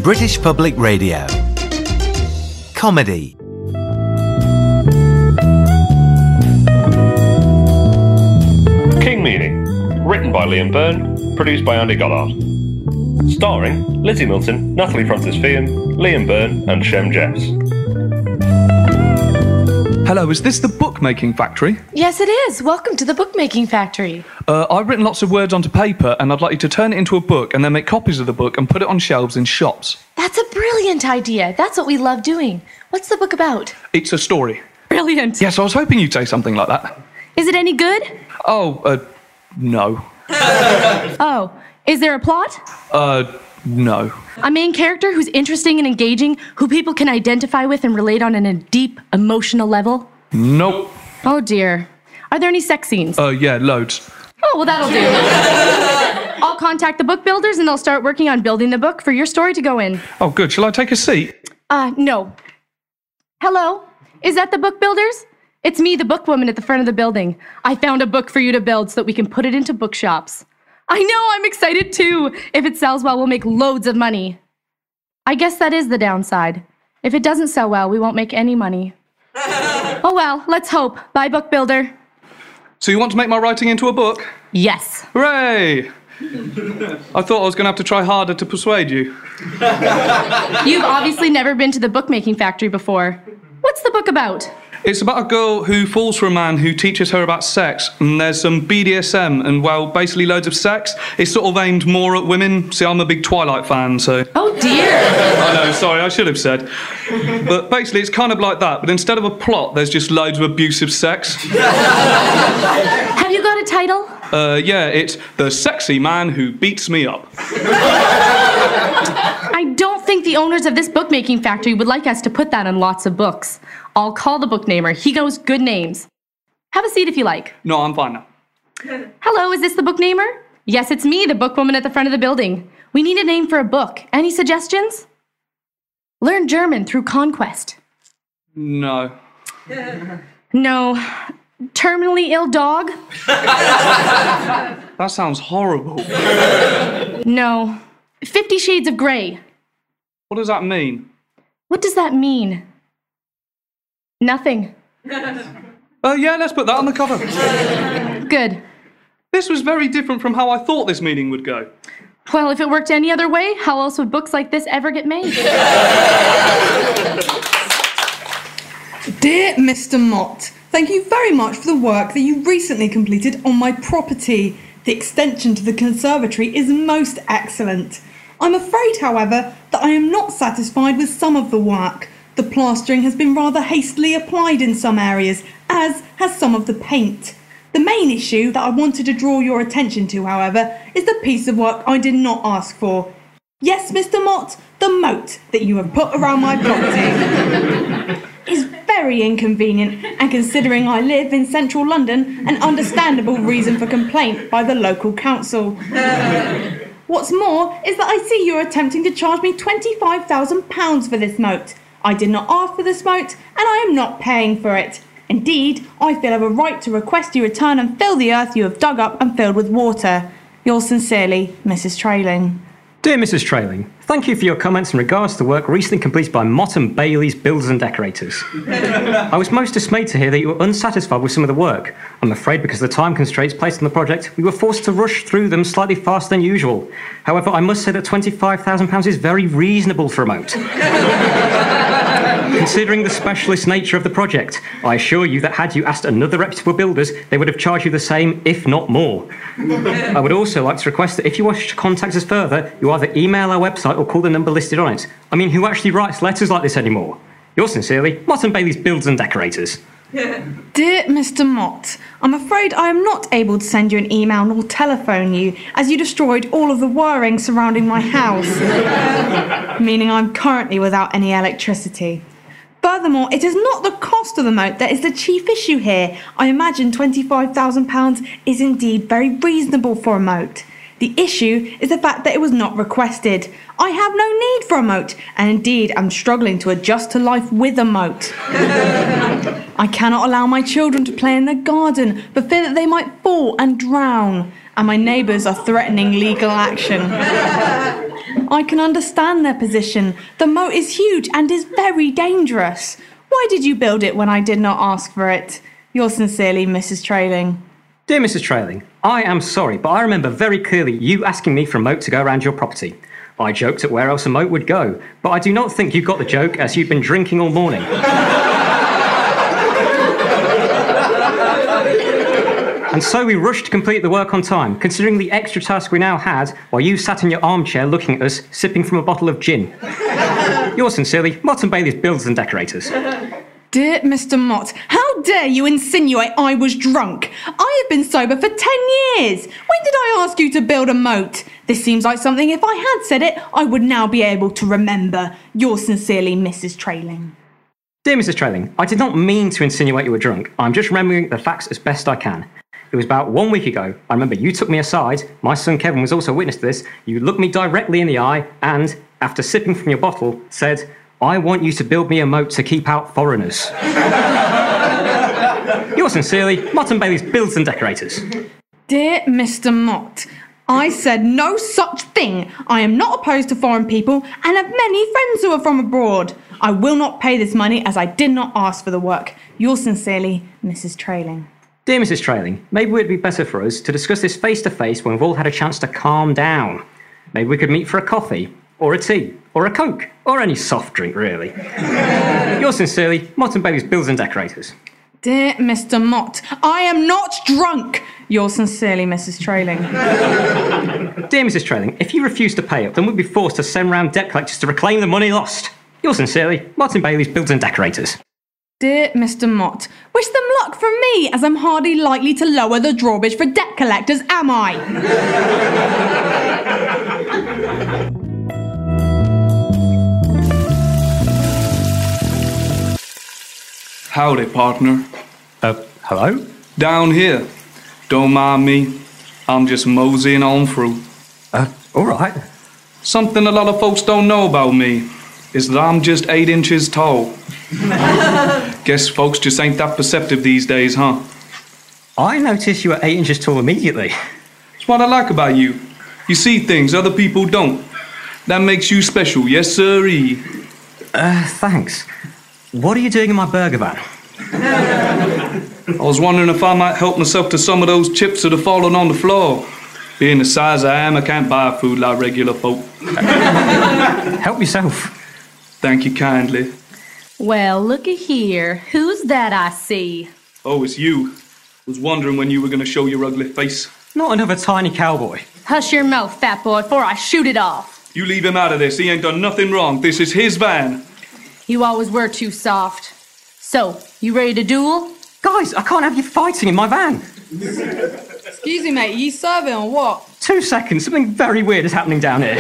British Public Radio. Comedy. King Meaning. Written by Liam Byrne, produced by Andy Goddard. Starring Lizzie Milton, Natalie Francis-Fian, Liam Byrne and Shem Jeffs. Hello, is this the Bookmaking Factory? Yes, it is. Welcome to the Bookmaking Factory. I've written lots of words onto paper and I'd like you to turn it into a book and then make copies of the book and put it on shelves in shops. That's a brilliant idea. That's what we love doing. What's the book about? It's a story. Brilliant. Yes, I was hoping you'd say something like that. Is it any good? No. Oh, is there a plot? No. A main character who's interesting and engaging, who people can identify with and relate on in a deep, emotional level? Nope. Oh dear. Are there any sex scenes? Yeah, loads. Oh, well, that'll do. I'll contact the book builders and they'll start working on building the book for your story to go in. Oh, good. Shall I take a seat? No. Hello? Is that the book builders? It's me, the bookwoman at the front of the building. I found a book for you to build so that we can put it into bookshops. I know, I'm excited too. If it sells well, we'll make loads of money. I guess that is the downside. If it doesn't sell well, we won't make any money. Oh well, let's hope. Bye, book builder. So you want to make my writing into a book? Yes. Hooray! I thought I was going to have to try harder to persuade you. You've obviously never been to the Bookmaking Factory before. What's the book about? It's about a girl who falls for a man who teaches her about sex, and there's some BDSM and, well, basically loads of sex. It's sort of aimed more at women. See, I'm a big Twilight fan, so... Oh, dear. I know, sorry, I should have said. But basically, it's kind of like that, but instead of a plot, there's just loads of abusive sex. Have you got a title? Yeah, it's The Sexy Man Who Beats Me Up. I don't think the owners of this bookmaking factory would like us to put that on lots of books. I'll call the book namer. He knows good names. Have a seat if you like. No, I'm fine now. Hello, is this the book namer? Yes, it's me, the bookwoman at the front of the building. We need a name for a book. Any suggestions? Learn German through conquest. No. No. Terminally ill dog? That sounds horrible. No. 50 Shades of Grey. What does that mean? What does that mean? Nothing. Yeah, let's put that on the cover. Good. This was very different from how I thought this meeting would go. Well, if it worked any other way, how else would books like this ever get made? Dear Mr. Mott, thank you very much for the work that you recently completed on my property. The extension to the conservatory is most excellent. I'm afraid, however, that I am not satisfied with some of the work. The plastering has been rather hastily applied in some areas, as has some of the paint. The main issue that I wanted to draw your attention to, however, is the piece of work I did not ask for. Yes, Mr. Mott, the moat that you have put around my property is very inconvenient, and considering I live in central London, an understandable reason for complaint by the local council. What's more is that I see you're attempting to charge me £25,000 for this moat. I did not ask for this moat, and I am not paying for it. Indeed, I feel I have a right to request you return and fill the earth you have dug up and filled with water. Yours sincerely, Mrs. Trailing. Dear Mrs. Trailing, thank you for your comments in regards to the work recently completed by Mott and Bailey's Builders and Decorators. I was most dismayed to hear that you were unsatisfied with some of the work. I'm afraid because of the time constraints placed on the project, we were forced to rush through them slightly faster than usual. However, I must say that £25,000 is very reasonable for a moat. Considering the specialist nature of the project, I assure you that had you asked another reputable builders, they would have charged you the same, if not more. I would also like to request that if you wish to contact us further, you either email our website or call the number listed on it. I mean, who actually writes letters like this anymore? Yours sincerely, Mott and Bailey's Builders and Decorators. Dear Mr. Mott, I'm afraid I am not able to send you an email nor telephone you, as you destroyed all of the wiring surrounding my house, meaning I'm currently without any electricity. Furthermore, it is not the cost of the moat that is the chief issue here. I imagine £25,000 is indeed very reasonable for a moat. The issue is the fact that it was not requested. I have no need for a moat, and indeed I'm struggling to adjust to life with a moat. I cannot allow my children to play in the garden for fear that they might fall and drown. and my neighbours are threatening legal action. I can understand their position. The moat is huge and is very dangerous. Why did you build it when I did not ask for it? Yours sincerely, Mrs. Trailing. Dear Mrs. Trailing, I am sorry, but I remember very clearly you asking me for a moat to go around your property. I joked at where else a moat would go, but I do not think you got the joke as you've been drinking all morning. And so we rushed to complete the work on time, considering the extra task we now had while you sat in your armchair looking at us, sipping from a bottle of gin. Yours sincerely, Mott & Bailey's Builders and Decorators. Dear Mr. Mott, how dare you insinuate I was drunk? I have been sober for 10 years. When did I ask you to build a moat? This seems like something if I had said it, I would now be able to remember. Yours sincerely, Mrs. Trailing. Dear Mrs. Trailing, I did not mean to insinuate you were drunk. I'm just remembering the facts as best I can. It was about 1 week ago. I remember you took me aside. My son Kevin was also a witness to this. You looked me directly in the eye and, after sipping from your bottle, said, "I want you to build me a moat to keep out foreigners." Yours sincerely, Mott & Bailey's Builders and Decorators. Dear Mr. Mott, I said no such thing. I am not opposed to foreign people and have many friends who are from abroad. I will not pay this money as I did not ask for the work. Yours sincerely, Mrs. Trailing. Dear Mrs. Trailing, maybe it would be better for us to discuss this face-to-face when we've all had a chance to calm down. Maybe we could meet for a coffee, or a tea, or a Coke, or any soft drink, really. Yours sincerely, Mott & Bailey's Builders and Decorators. Dear Mr. Mott, I am not drunk. Yours sincerely, Mrs. Trailing. Dear Mrs. Trailing, if you refuse to pay up, then we'll be forced to send round debt collectors to reclaim the money lost. Yours sincerely, Mott & Bailey's Builders and Decorators. Dear Mr. Mott, wish them luck from me, as I'm hardly likely to lower the drawbridge for debt collectors, am I? Howdy, partner. Hello? Down here. Don't mind me. I'm just moseying on through. All right. Something a lot of folks don't know about me is that I'm just 8 inches tall. Guess folks just ain't that perceptive these days, huh? I noticed you were 8 inches tall immediately. It's what I like about you. You see things other people don't. That makes you special, yes sirree. Thanks. What are you doing in my burger van? I was wondering if I might help myself to some of those chips that are falling on the floor. Being the size I am, I can't buy food like regular folk. Help yourself. Thank you kindly. Well, looky here. Who's that I see? Oh, it's you. Was wondering when you were going to show your ugly face. Not another tiny cowboy. Hush your mouth, fat boy, before I shoot it off. You leave him out of this. He ain't done nothing wrong. This is his van. You always were too soft. So, you ready to duel? Guys, I can't have you fighting in my van. Excuse me, mate, you serving or what? 2 seconds, something very weird is happening down here.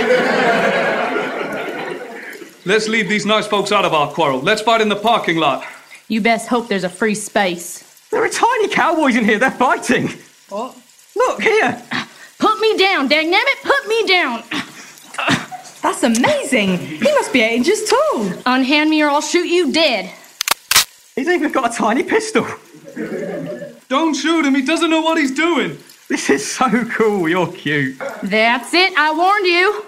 Let's leave these nice folks out of our quarrel. Let's fight in the parking lot. You best hope there's a free space. There are tiny cowboys in here, they're fighting. What? Look, here. Put me down, dangnabbit, put me down. That's amazing. He must be 8 inches tall. Unhand me or I'll shoot you dead. He's even got a tiny pistol. Don't shoot him. He doesn't know what he's doing. This is so cool, you're cute. That's it, I warned you.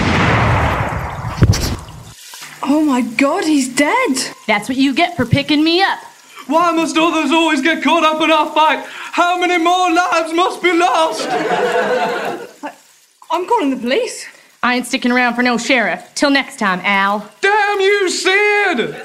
Oh my god, he's dead. That's what you get for picking me up. Why must others always get caught up in our fight? How many more lives must be lost? I'm calling the police. I ain't sticking around for no sheriff. Till next time, Al. Damn you, Sid!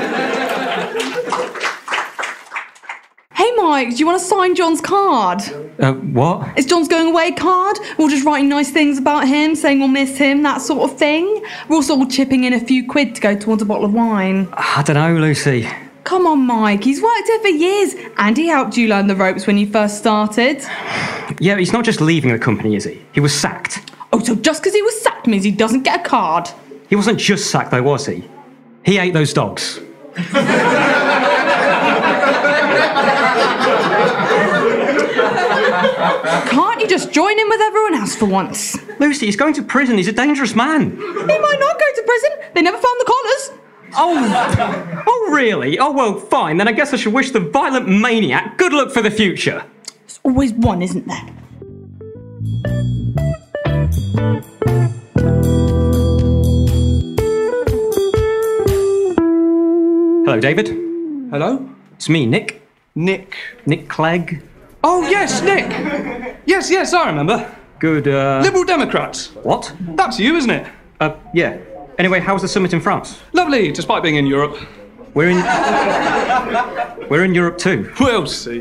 Hey Mike, do you want to sign John's card? What? It's John's going away card. We're just writing nice things about him, saying we'll miss him, that sort of thing. We're also all chipping in a few quid to go towards a bottle of wine. I don't know, Lucy. Come on, Mike, he's worked here for years, and he helped you learn the ropes when you first started. Yeah, he's not just leaving the company, is he? He was sacked. Oh, so just because he was sacked means he doesn't get a card? He wasn't just sacked, though, was he? He ate those dogs. Can't you just join in with everyone else for once? Lucy, he's going to prison. He's a dangerous man. He might not go to prison. They never found the collars. Oh, really? Oh, well, fine. Then I guess I should wish the violent maniac good luck for the future. There's always one, isn't there? Hello, David. Hello? It's me, Nick. Nick. Nick Clegg. Oh, yes, Nick! Yes, I remember. Good, Liberal Democrats. What? That's you, isn't it? Yeah. Anyway, how was the summit in France? Lovely, despite being in Europe. We're in Europe too. We'll see.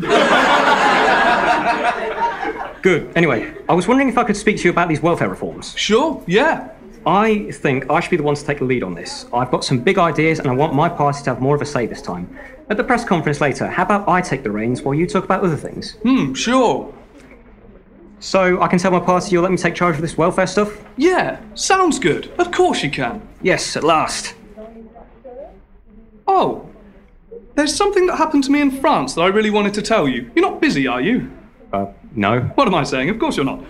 Good. Anyway, I was wondering if I could speak to you about these welfare reforms. Sure, yeah. I think I should be the one to take the lead on this. I've got some big ideas and I want my party to have more of a say this time. At the press conference later, how about I take the reins while you talk about other things? Sure. So I can tell my party you'll let me take charge of this welfare stuff? Yeah, sounds good. Of course you can. Yes, at last. Oh, there's something that happened to me in France that I really wanted to tell you. You're not busy, are you? No. What am I saying? Of course you're not.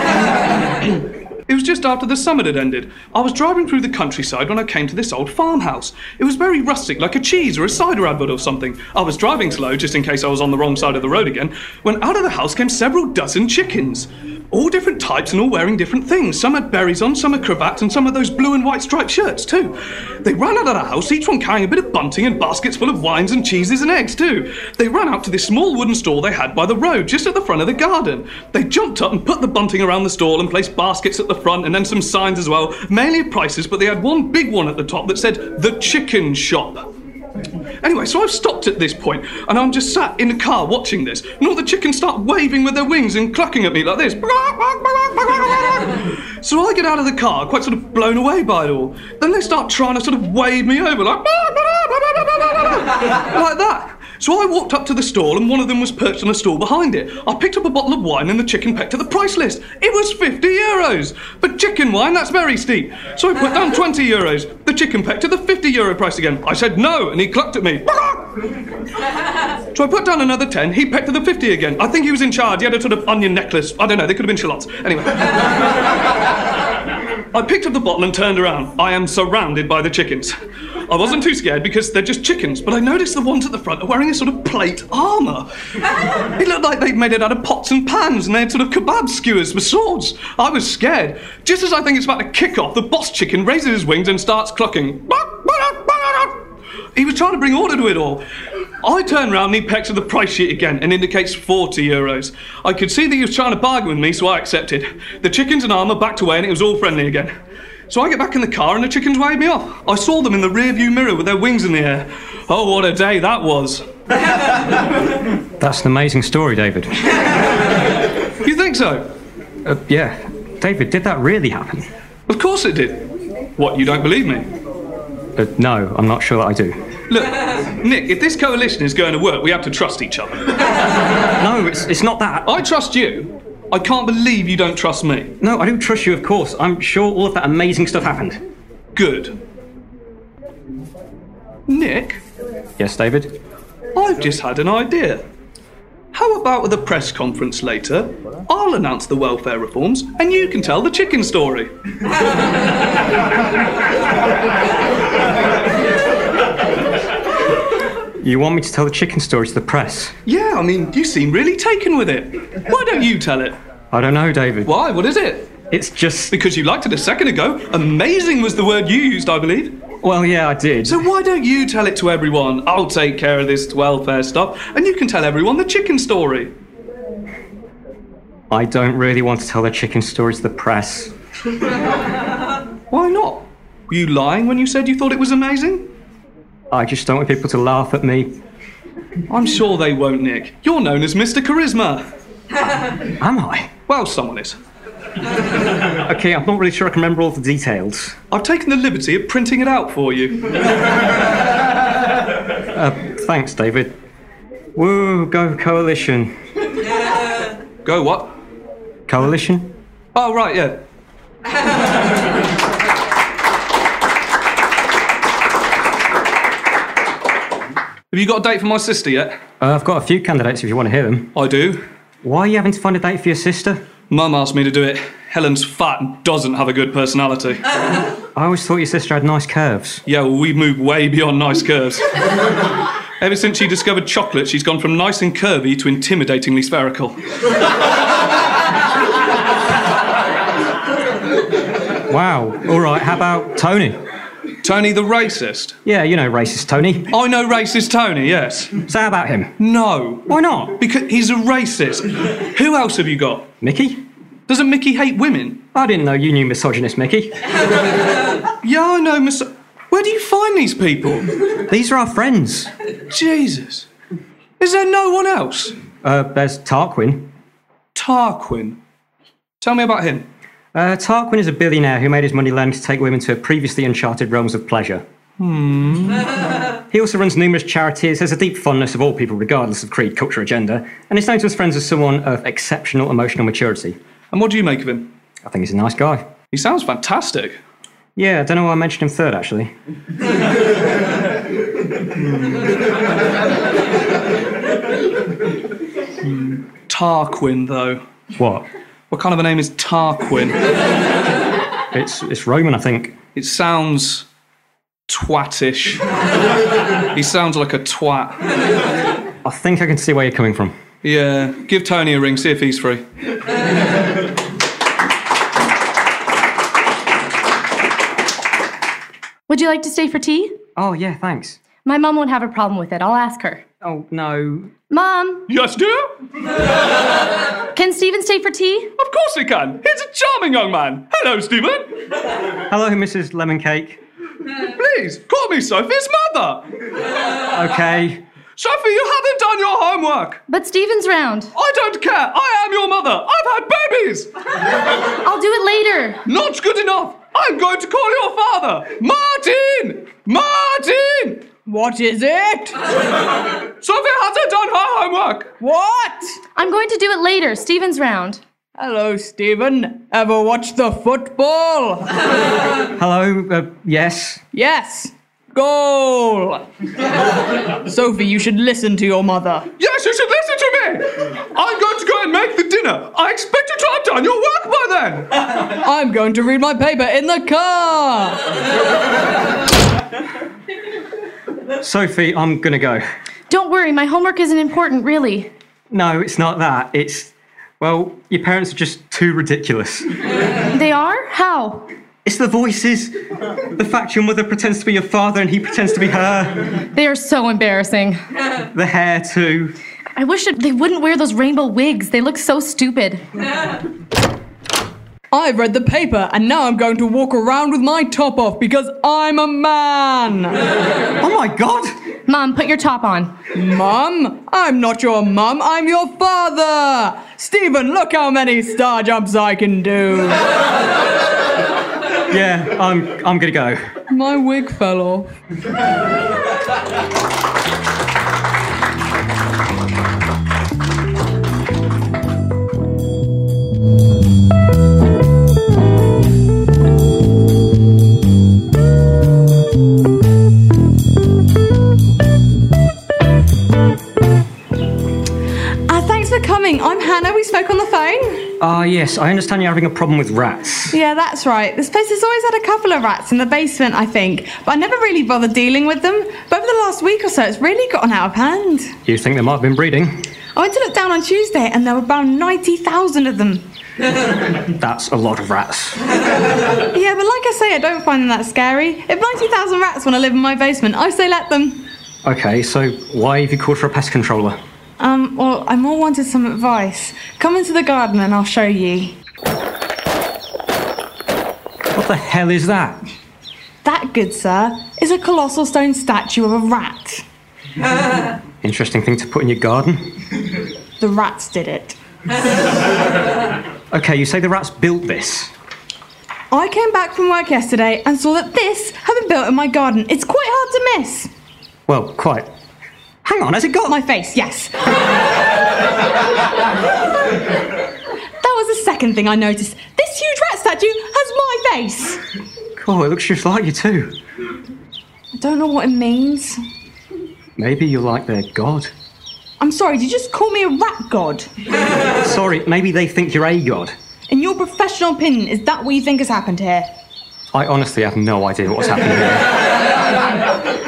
It was just after the summit had ended. I was driving through the countryside when I came to this old farmhouse. It was very rustic, like a cheese or a cider advert or something. I was driving slow, just in case I was on the wrong side of the road again, when out of the house came several dozen chickens. All different types and all wearing different things. Some had berries on, some had cravats, and some had those blue and white striped shirts too. They ran out of the house, each one carrying a bit of bunting and baskets full of wines and cheeses and eggs too. They ran out to this small wooden stall they had by the road, just at the front of the garden. They jumped up and put the bunting around the stall and placed baskets at the front and then some signs as well, mainly of prices, but they had one big one at the top that said, "The Chicken Shop." Anyway, so I've stopped at this point, and I'm just sat in the car watching this, and all the chickens start waving with their wings and clucking at me like this. So I get out of the car, quite sort of blown away by it all. Then they start trying to sort of wave me over, like that. So I walked up to the stall, and one of them was perched on a stool behind it. I picked up a bottle of wine, and the chicken pecked at the price list. It was €50. For chicken wine, that's very steep. So I put down €20. The chicken pecked at the €50 price again. I said no, and he clucked at me. So I put down another 10. He pecked at the 50 again. I think he was in charge. He had a sort of onion necklace. I don't know, they could have been shallots. Anyway. I picked up the bottle and turned around. I am surrounded by the chickens. I wasn't too scared because they're just chickens, but I noticed the ones at the front are wearing a sort of plate armour. It looked like they'd made it out of pots and pans, and they had sort of kebab skewers with swords. I was scared. Just as I think it's about to kick off, the boss chicken raises his wings and starts clucking. He was trying to bring order to it all. I turn round and he pecks at the price sheet again and indicates €40. I could see that he was trying to bargain with me, so I accepted. The chickens and armour backed away and it was all friendly again. So I get back in the car and the chickens waved me off. I saw them in the rearview mirror with their wings in the air. Oh, what a day that was. That's an amazing story, David. You think so? Yeah. David, did that really happen? Of course it did. What, you don't believe me? No, I'm not sure that I do. Look, Nick, if this coalition is going to work, we have to trust each other. No, it's not that. I trust you. I can't believe you don't trust me. No, I do trust you, of course. I'm sure all of that amazing stuff happened. Good. Nick? Yes, David? I've just had an idea. How about with a press conference later, I'll announce the welfare reforms and you can tell the chicken story. You want me to tell the chicken story to the press? Yeah, I mean, you seem really taken with it. Why don't you tell it? I don't know, David. Why? What is it? It's just... Because you liked it a second ago. Amazing was the word you used, I believe. Well, yeah, I did. So why don't you tell it to everyone? I'll take care of this welfare stuff, and you can tell everyone the chicken story. I don't really want to tell the chicken story to the press. Why not? Were you lying when you said you thought it was amazing? I just don't want people to laugh at me. I'm sure they won't, Nick. You're known as Mr. Charisma. Am I? Well, someone is. Okay, I'm not really sure I can remember all the details. I've taken the liberty of printing it out for you. Thanks, David. Woo, go coalition. Go what? Coalition? Oh, right, yeah. Have you got a date for my sister yet? I've got a few candidates if you want to hear them. I do. Why are you having to find a date for your sister? Mum asked me to do it. Helen's fat and doesn't have a good personality. I always thought your sister had nice curves. Yeah, well, we've moved way beyond nice curves. Ever since she discovered chocolate, she's gone from nice and curvy to intimidatingly spherical. Wow. All right, how about Tony? Tony the racist? Yeah, you know racist Tony. I know racist Tony, yes. So how about him? No. Why not? Because he's a racist. Who else have you got? Mickey? Doesn't Mickey hate women? I didn't know you knew misogynist Mickey. Yeah, I know, Where do you find these people? These are our friends. Jesus. Is there no one else? There's Tarquin. Tarquin. Tell me about him. Tarquin is a billionaire who made his money learning to take women to previously uncharted realms of pleasure. He also runs numerous charities, has a deep fondness of all people regardless of creed, culture or gender, and is known to his friends as someone of exceptional emotional maturity. And what do you make of him? I think he's a nice guy. He sounds fantastic. Yeah, I don't know why I mentioned him third, actually. Tarquin, though. What? What kind of a name is Tarquin? It's Roman, I think. It sounds twatish. He sounds like a twat. I think I can see where you're coming from. Yeah, give Tony a ring, see if he's free. Would you like to stay for tea? Oh, yeah, thanks. My mum won't have a problem with it. I'll ask her. Oh, no. Mom, Yes, dear? can Stephen stay for tea? Of course he can. He's a charming young man. Hello, Stephen. Hello, Mrs. Lemon Cake. Please, call me Sophie's mother. Okay. Sophie, you haven't done your homework. But Stephen's round. I don't care. I am your mother. I've had babies. I'll do it later. Not good enough. I'm going to call your father. Martin! Martin! What is it? Sophie hasn't done her homework. What? I'm going to do it later. Stephen's round. Hello, Stephen. Ever watch the football? Hello, yes. Yes. Goal. Sophie, you should listen to your mother. Yes, you should listen to me. I'm going to go and make the dinner. I expect you to have done your work by then. I'm going to read my paper in the car. Sophie, I'm gonna go. Don't worry, my homework isn't important, really. No, it's not that. It's, well, your parents are just too ridiculous. They are? How? It's the voices. The fact your mother pretends to be your father and he pretends to be her. They are so embarrassing. The hair, too. I wish they wouldn't wear those rainbow wigs. They look so stupid. I've read the paper and now I'm going to walk around with my top off because I'm a man. Oh my God! Mom, put your top on. Mum? I'm not your mum, I'm your father. Stephen, look how many star jumps I can do. Yeah, I'm gonna go. My wig fell off. Thanks for coming. I'm Hannah. We spoke on the phone. Ah, yes, I understand you're having a problem with rats. Yeah, that's right. This place has always had a couple of rats in the basement, I think. But I never really bothered dealing with them. But over the last week or so, it's really gotten out of hand. You think they might have been breeding? I went to look down on Tuesday and there were about 90,000 of them. That's a lot of rats. Yeah, but like I say, I don't find them that scary. If 90,000 rats want to live in my basement, I say let them. Okay, so why have you called for a pest controller? Well, I more wanted some advice. Come into the garden and I'll show you. What the hell is that? That, good sir, is a colossal stone statue of a rat. Interesting thing to put in your garden. The rats did it. Okay, you say the rats built this. I came back from work yesterday and saw that this had been built in my garden. It's quite hard to miss. Well, quite. Hang on, has it got My face, yes. That was the second thing I noticed. This huge rat statue has my face. Cool, it looks just like you too. I don't know what it means. Maybe you're like their god. I'm sorry, did you just call me a rat god? Sorry, maybe they think you're a god. In your professional opinion, is that what you think has happened here? I honestly have no idea what's happening here.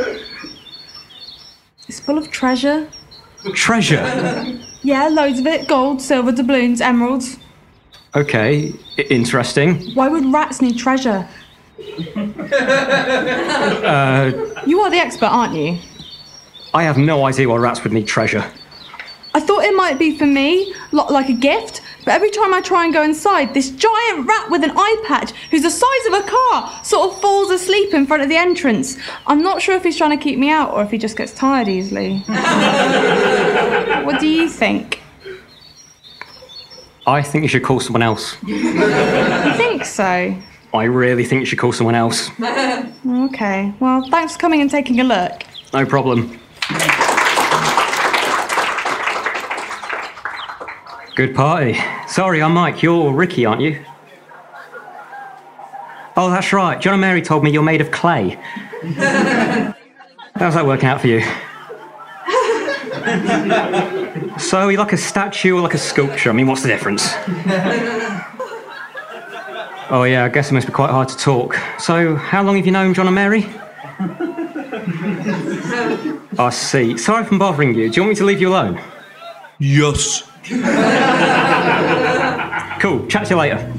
It's full of treasure. Treasure? Yeah, loads of it. Gold, silver, doubloons, emeralds. Okay, interesting. Why would rats need treasure? You are the expert, aren't you? I have no idea why rats would need treasure. I thought it might be for me, like a gift, but every time I try and go inside, this giant rat with an eye patch, who's the size of a car, sort of falls asleep in front of the entrance. I'm not sure if he's trying to keep me out or if he just gets tired easily. What do you think? I think you should call someone else. You think so? I really think you should call someone else. Okay, well, thanks for coming and taking a look. No problem. Good party. Sorry, I'm Mike. You're Ricky, aren't you? Oh, that's right. John and Mary told me you're made of clay. How's that working out for you? So, are you like a statue or like a sculpture? I mean, what's the difference? Oh, yeah, I guess it must be quite hard to talk. So, how long have you known John and Mary? I see. Sorry if I'm bothering you. Do you want me to leave you alone? Yes. Cool. Chat to you later.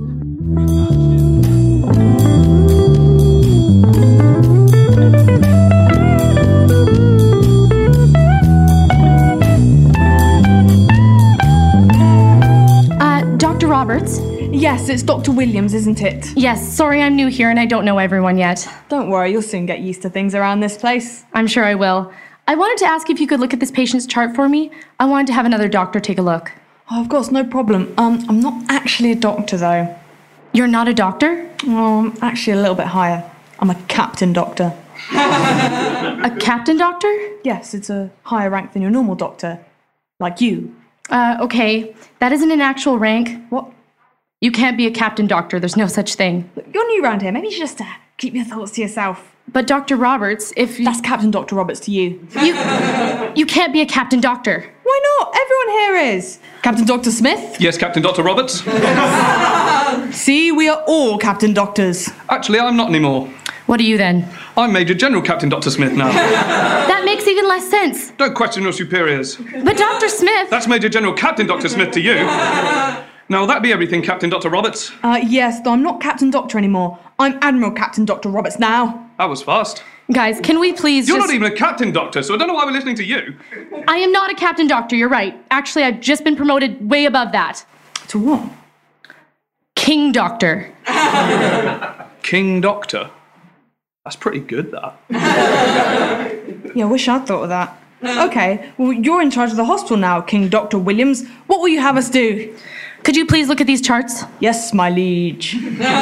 Dr. Roberts? Yes, it's Dr. Williams, isn't it? Yes, sorry I'm new here and I don't know everyone yet. Don't worry, you'll soon get used to things around this place. I'm sure I will. I wanted to ask if you could look at this patient's chart for me. I wanted to have another doctor take a look. Oh, of course, no problem. I'm not actually a doctor, though. You're not a doctor? Well, I'm actually a little bit higher. I'm a captain doctor. A captain doctor? Yes, it's a higher rank than your normal doctor. Like you. Okay. That isn't an actual rank. What? You can't be a captain doctor. There's no such thing. Look, you're new around here. Maybe you should just keep your thoughts to yourself. But Dr. Roberts, if you... That's Captain Dr. Roberts to you. You can't be a captain doctor. Why not? Everyone here is. Captain Dr. Smith? Yes, Captain Dr. Roberts. See, we are all Captain Doctors. Actually, I'm not anymore. What are you then? I'm Major General Captain Dr. Smith now. That makes even less sense. Don't question your superiors. But Dr. Smith... That's Major General Captain Dr. Smith to you. Now, will that be everything, Captain Dr. Roberts? Yes, though I'm not Captain Doctor anymore. I'm Admiral Captain Dr. Roberts now. That was fast. Guys, can we please You're just... not even a Captain Doctor, so I don't know why we're listening to you. I am not a captain doctor, you're right. Actually, I've just been promoted way above that. To what? King Doctor. King Doctor? That's pretty good, that. Yeah, I wish I'd thought of that. Okay, well, you're in charge of the hospital now, King Dr. Williams. What will you have us do? Could you please look at these charts? Yes, my liege.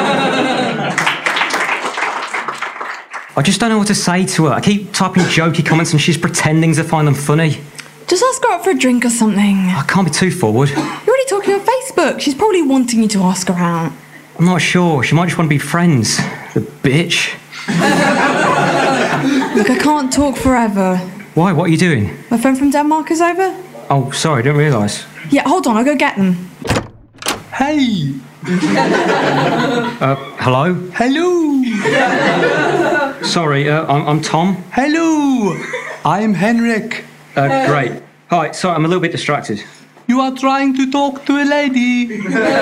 I just don't know what to say to her. I keep typing jokey comments and she's pretending to find them funny. Just ask her out for a drink or something. I can't be too forward. You're already talking on Facebook. She's probably wanting you to ask her out. I'm not sure. She might just want to be friends. The bitch. Look, I can't talk forever. Why? What are you doing? My friend from Denmark is over. Oh, sorry, I didn't realise. Yeah, hold on, I'll go get them. Hey! Hello? Hello! Sorry, I'm Tom. Hello! I'm Henrik. Great. Hi, sorry, I'm a little bit distracted. You are trying to talk to a lady.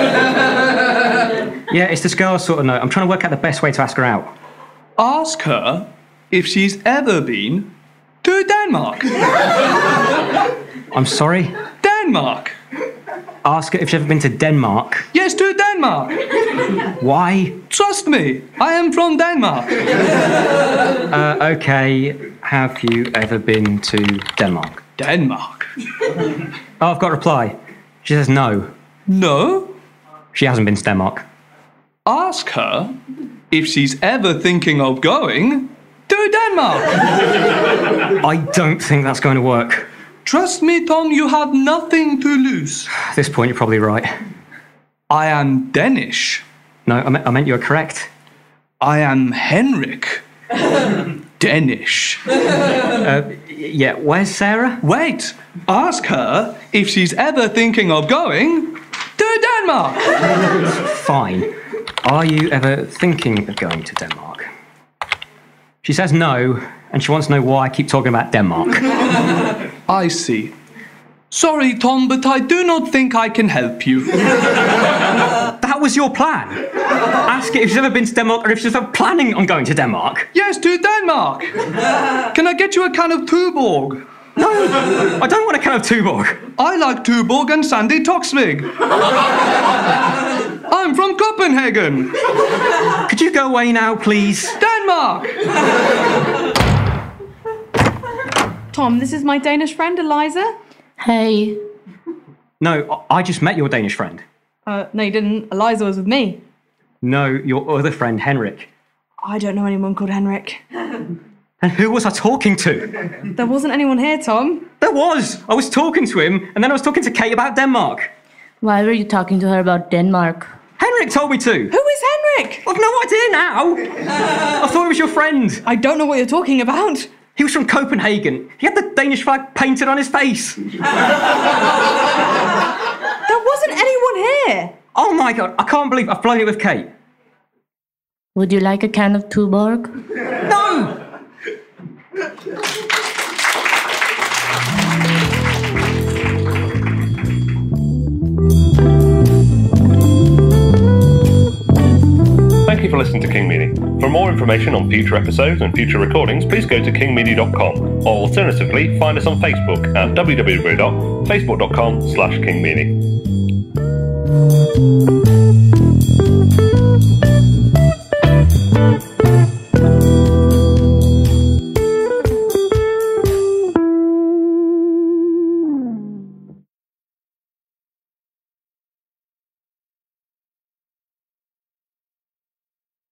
Yeah, it's this girl I sort of know. I'm trying to work out the best way to ask her out. Ask her if she's ever been to Denmark. I'm sorry? Denmark. Ask her if she's ever been to Denmark. Yes, to Denmark. Why? Trust me, I am from Denmark. Okay, have you ever been to Denmark? Denmark? Oh, I've got a reply. She says no. No? She hasn't been to Denmark. Ask her if she's ever thinking of going to Denmark. I don't think that's going to work. Trust me, Tom, you have nothing to lose. At this point, you're probably right. I am Danish. No, I meant you were correct. I am Henrik. Danish. Yeah, where's Sarah? Wait, ask her if she's ever thinking of going to Denmark. Fine. Are you ever thinking of going to Denmark? She says no, and she wants to know why I keep talking about Denmark. I see. Sorry, Tom, but I do not think I can help you. That was your plan? Ask it if she's ever been to Denmark or if she's ever planning on going to Denmark. Yes, to Denmark. Can I get you a can of Tuborg? No, I don't want a can of Tuborg. I like Tuborg and Sandy Toksvig. I'm from Copenhagen. Could you go away now, please? Denmark! Tom, this is my Danish friend, Eliza. Hey. No, I just met your Danish friend. No, you didn't. Eliza was with me. No, your other friend, Henrik. I don't know anyone called Henrik. And who was I talking to? There wasn't anyone here, Tom. There was! I was talking to him, and then I was talking to Kate about Denmark. Why were you talking to her about Denmark? Henrik told me to! Who is Henrik? I've no idea now! I thought he was your friend. I don't know what you're talking about. He was from Copenhagen. He had the Danish flag painted on his face. There wasn't anyone here. Oh my god, I can't believe I've blown it with Kate. Would you like a can of Tuborg? No! Thank you for listening to King Meanie. For more information on future episodes and future recordings, please go to kingmeanie.com, or alternatively, find us on Facebook at www.facebook.com/kingmeanie.